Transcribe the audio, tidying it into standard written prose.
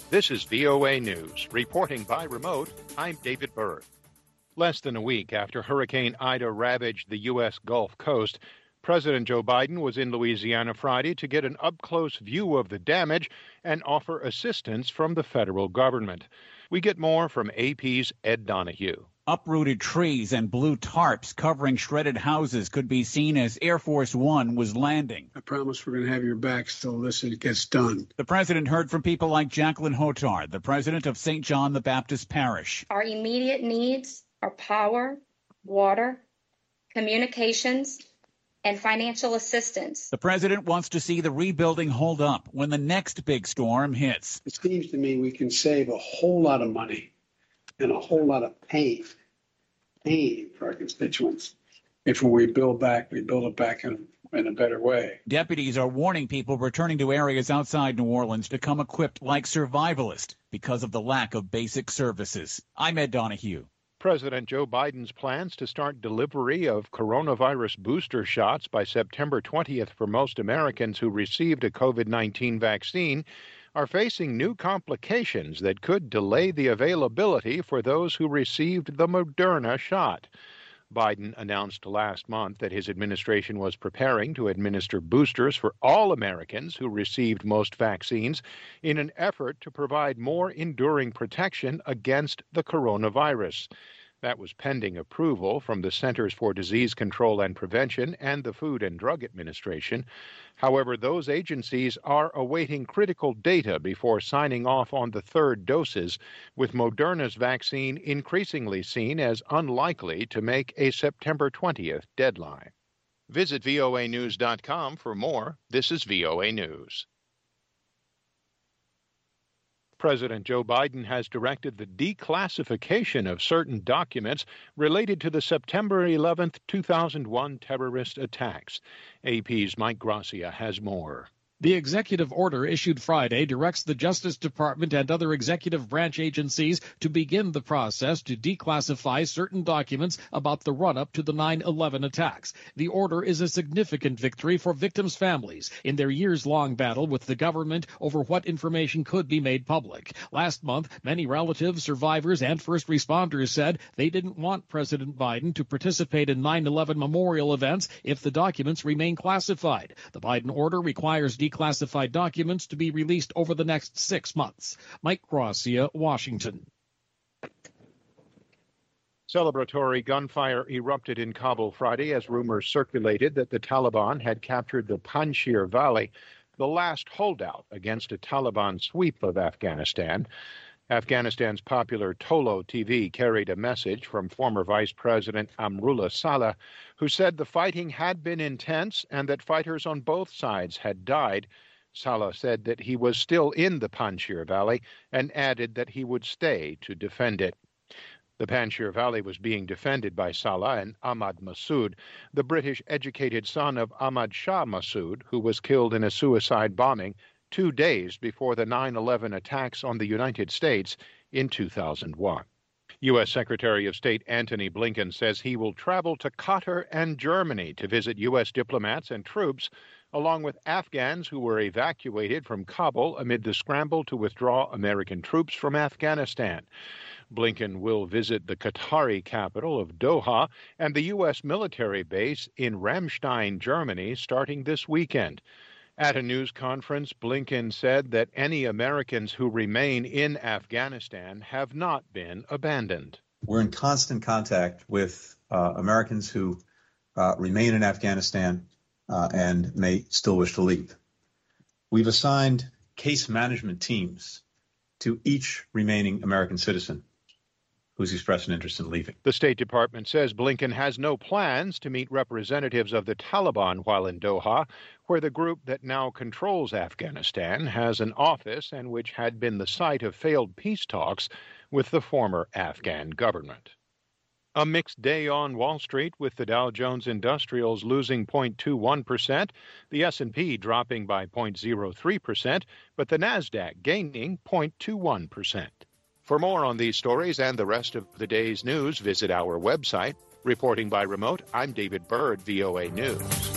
This is VOA News. Reporting by remote, I'm David Byrd. Less than a week after Hurricane Ida ravaged the U.S. Gulf Coast, President Joe Biden was in Louisiana Friday to get an up-close view of the damage and offer assistance from the federal government. We get more from AP's Ed Donahue. Uprooted trees and blue tarps covering shredded houses could be seen as Air Force One was landing. I promise we're going to have your back till this gets done. The president heard from people like Jacqueline Hotard, the president of St. John the Baptist Parish. Our immediate needs are power, water, communications, and financial assistance. The president wants to see the rebuilding hold up when the next big storm hits. It seems to me we can save a whole lot of money and a whole lot of pain for our constituents. If when we build it back in a better way. Deputies are warning people returning to areas outside New Orleans to come equipped like survivalists because of the lack of basic services. I'm Ed Donahue. President Joe Biden's plans to start delivery of coronavirus booster shots by September 20th for most Americans who received a COVID-19 vaccine are facing new complications that could delay the availability for those who received the Moderna shot. Biden announced last month that his administration was preparing to administer boosters for all Americans who received most vaccines in an effort to provide more enduring protection against the coronavirus. That was pending approval from the Centers for Disease Control and Prevention and the Food and Drug Administration. However, those agencies are awaiting critical data before signing off on the third doses, with Moderna's vaccine increasingly seen as unlikely to make a September 20th deadline. Visit voanews.com for more. This is VOA News. President Joe Biden has directed the declassification of certain documents related to the September 11, 2001 terrorist attacks. AP's Mike Gracia has more. The executive order issued Friday directs the Justice Department and other executive branch agencies to begin the process to declassify certain documents about the run-up to the 9/11 attacks. The order is a significant victory for victims' families in their years-long battle with the government over what information could be made public. Last month, many relatives, survivors, and first responders said they didn't want President Biden to participate in 9/11 memorial events if the documents remain classified. The Biden order requires declassified documents to be released over the next 6 months. Mike Gracia, Washington. Celebratory gunfire erupted in Kabul Friday as rumors circulated that the Taliban had captured the Panjshir Valley, the last holdout against a Taliban sweep of Afghanistan. Afghanistan's popular Tolo TV carried a message from former Vice President Amrullah Saleh, who said the fighting had been intense and that fighters on both sides had died. Saleh said that he was still in the Panjshir Valley and added that he would stay to defend it. The Panjshir Valley was being defended by Saleh and Ahmad Massoud, the British-educated son of Ahmad Shah Massoud, who was killed in a suicide bombing 2 days before the 9/11 attacks on the United States in 2001. U.S. Secretary of State Antony Blinken says he will travel to Qatar and Germany to visit U.S. diplomats and troops, along with Afghans who were evacuated from Kabul amid the scramble to withdraw American troops from Afghanistan. Blinken will visit the Qatari capital of Doha and the U.S. military base in Ramstein, Germany, starting this weekend. At a news conference, Blinken said that any Americans who remain in Afghanistan have not been abandoned. We're in constant contact with Americans who remain in Afghanistan and may still wish to leave. We've assigned case management teams to each remaining American citizen who's expressed an interest in leaving. The State Department says Blinken has no plans to meet representatives of the Taliban while in Doha, where the group that now controls Afghanistan has an office and which had been the site of failed peace talks with the former Afghan government. A mixed day on Wall Street, with the Dow Jones Industrials losing 0.21%, the S&P dropping by 0.03%, but the Nasdaq gaining 0.21%. For more on these stories and the rest of the day's news, visit our website. Reporting by remote, I'm David Byrd, VOA News.